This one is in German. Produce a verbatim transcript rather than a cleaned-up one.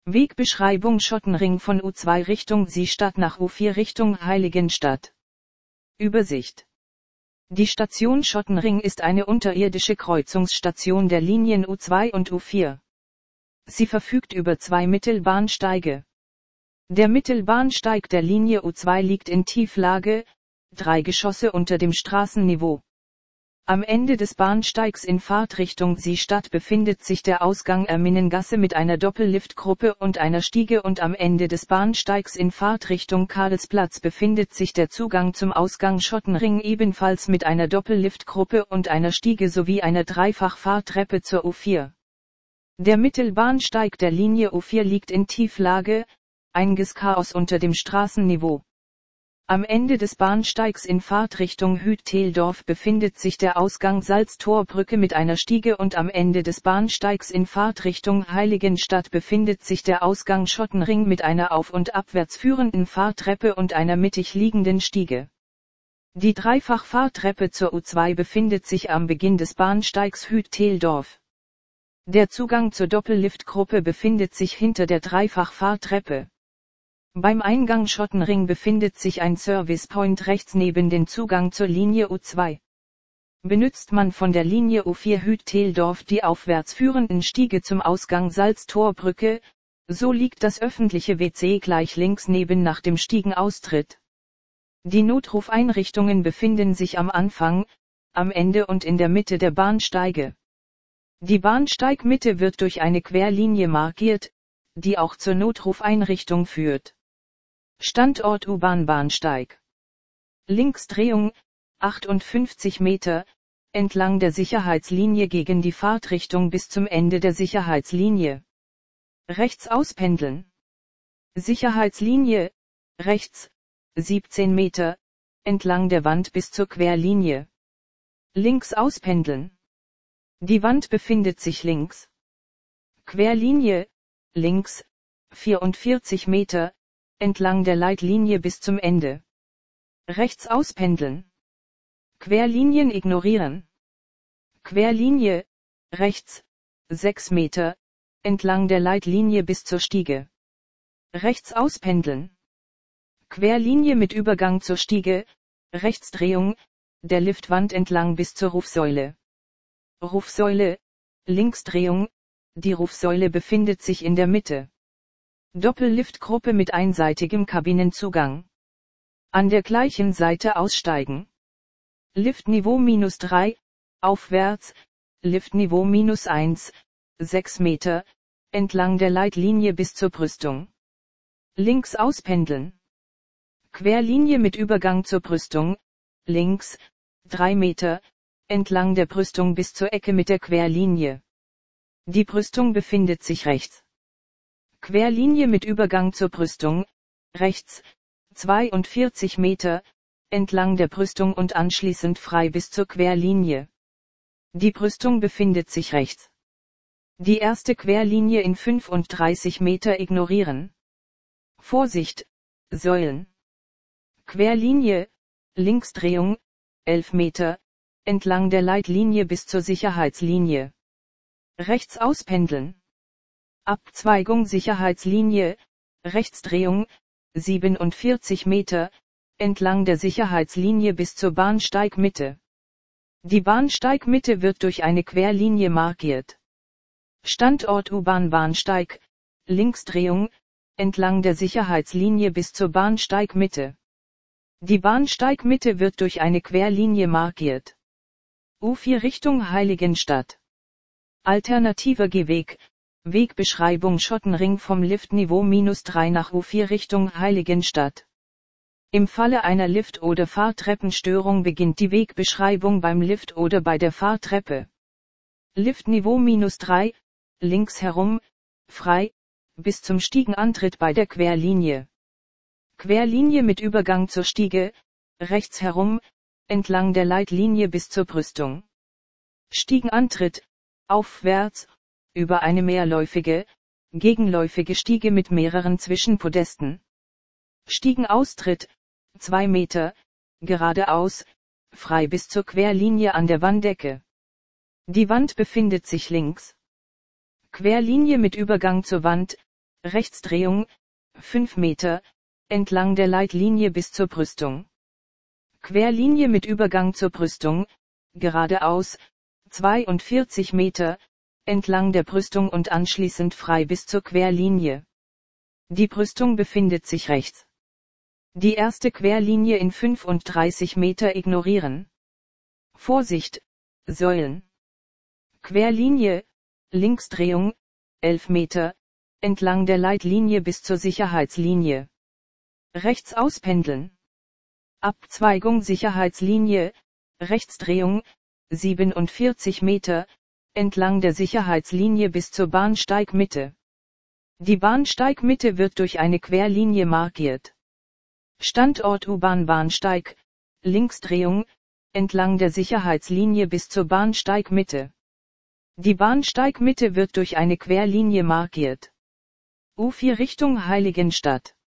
Wegbeschreibung: Schottenring von U zwei Richtung Seestadt nach U vier Richtung Heiligenstadt. Übersicht. Die Station Schottenring ist eine unterirdische Kreuzungsstation der Linien U zwei und U vier. Sie verfügt über zwei Mittelbahnsteige. Der Mittelbahnsteig der Linie U zwei liegt in Tieflage, drei Geschosse unter dem Straßenniveau. Am Ende des Bahnsteigs in Fahrtrichtung Seestadt befindet sich der Ausgang Erminnengasse mit einer Doppellliftgruppe und einer Stiege, und am Ende des Bahnsteigs in Fahrtrichtung Karlsplatz befindet sich der Zugang zum Ausgang Schottenring ebenfalls mit einer Doppellliftgruppe und einer Stiege sowie einer Dreifachfahrtreppe zur U vier. Der Mittelbahnsteig der Linie U vier liegt in Tieflage, einiges Chaos unter dem Straßenniveau. Am Ende des Bahnsteigs in Fahrtrichtung Hüt-Teldorf befindet sich der Ausgang Salztorbrücke mit einer Stiege, und am Ende des Bahnsteigs in Fahrtrichtung Heiligenstadt befindet sich der Ausgang Schottenring mit einer auf- und abwärts führenden Fahrtreppe und einer mittig liegenden Stiege. Die Dreifachfahrtreppe zur U zwei befindet sich am Beginn des Bahnsteigs Hüt-Teldorf. Der Zugang zur Doppelliftgruppe befindet sich hinter der Dreifachfahrtreppe. Beim Eingang Schottenring befindet sich ein Service Point rechts neben den Zugang zur Linie U zwei. Benutzt man von der Linie U vier Hüt-Teldorf die aufwärts führenden Stiege zum Ausgang Salztorbrücke, so liegt das öffentliche W C gleich links neben nach dem Stiegenaustritt. Die Notrufeinrichtungen befinden sich am Anfang, am Ende und in der Mitte der Bahnsteige. Die Bahnsteigmitte wird durch eine Querlinie markiert, die auch zur Notrufeinrichtung führt. Standort U-Bahn-Bahnsteig. Linksdrehung, achtundfünfzig Meter, entlang der Sicherheitslinie gegen die Fahrtrichtung bis zum Ende der Sicherheitslinie. Rechts auspendeln. Sicherheitslinie, rechts, siebzehn Meter, entlang der Wand bis zur Querlinie. Links auspendeln. Die Wand befindet sich links. Querlinie, links, vierundvierzig Meter, entlang der Leitlinie bis zum Ende. Rechts auspendeln. Querlinien ignorieren. Querlinie, rechts, sechs Meter, entlang der Leitlinie bis zur Stiege. Rechts auspendeln. Querlinie mit Übergang zur Stiege, Rechtsdrehung, der Liftwand entlang bis zur Rufsäule. Rufsäule, Linksdrehung, die Rufsäule befindet sich in der Mitte. Doppelliftgruppe mit einseitigem Kabinenzugang. An der gleichen Seite aussteigen. Liftniveau minus drei, aufwärts, Liftniveau minus eins, sechs Meter, entlang der Leitlinie bis zur Brüstung. Links auspendeln. Querlinie mit Übergang zur Brüstung, links, drei Meter, entlang der Brüstung bis zur Ecke mit der Querlinie. Die Brüstung befindet sich rechts. Querlinie mit Übergang zur Brüstung, rechts, zweiundvierzig Meter, entlang der Brüstung und anschließend frei bis zur Querlinie. Die Brüstung befindet sich rechts. Die erste Querlinie in fünfunddreißig Meter ignorieren. Vorsicht, Säulen. Querlinie, Linksdrehung, elf Meter, entlang der Leitlinie bis zur Sicherheitslinie. Rechts auspendeln. Abzweigung Sicherheitslinie, Rechtsdrehung, siebenundvierzig Meter, entlang der Sicherheitslinie bis zur Bahnsteigmitte. Die Bahnsteigmitte wird durch eine Querlinie markiert. Standort U-Bahn-Bahnsteig, Linksdrehung, entlang der Sicherheitslinie bis zur Bahnsteigmitte. Die Bahnsteigmitte wird durch eine Querlinie markiert. U vier Richtung Heiligenstadt. Alternativer Gehweg, Wegbeschreibung Schottenring vom Liftniveau minus drei nach U vier Richtung Heiligenstadt. Im Falle einer Lift- oder Fahrtreppenstörung beginnt die Wegbeschreibung beim Lift oder bei der Fahrtreppe. Liftniveau minus drei, links herum, frei, bis zum Stiegenantritt bei der Querlinie. Querlinie mit Übergang zur Stiege, rechts herum, entlang der Leitlinie bis zur Brüstung. Stiegenantritt, aufwärts, über eine mehrläufige, gegenläufige Stiege mit mehreren Zwischenpodesten. Stiegenaustritt, zwei Meter, geradeaus, frei bis zur Querlinie an der Wanddecke. Die Wand befindet sich links. Querlinie mit Übergang zur Wand, Rechtsdrehung, fünf Meter, entlang der Leitlinie bis zur Brüstung. Querlinie mit Übergang zur Brüstung, geradeaus, zweiundvierzig Meter, entlang der Brüstung und anschließend frei bis zur Querlinie. Die Brüstung befindet sich rechts. Die erste Querlinie in fünfunddreißig Meter ignorieren. Vorsicht, Säulen. Querlinie, Linksdrehung, elf Meter, entlang der Leitlinie bis zur Sicherheitslinie. Rechts auspendeln. Abzweigung Sicherheitslinie, Rechtsdrehung, siebenundvierzig Meter, entlang der Sicherheitslinie bis zur Bahnsteigmitte. Die Bahnsteigmitte wird durch eine Querlinie markiert. Standort U-Bahn-Bahnsteig, Linksdrehung, entlang der Sicherheitslinie bis zur Bahnsteigmitte. Die Bahnsteigmitte wird durch eine Querlinie markiert. U vier Richtung Heiligenstadt.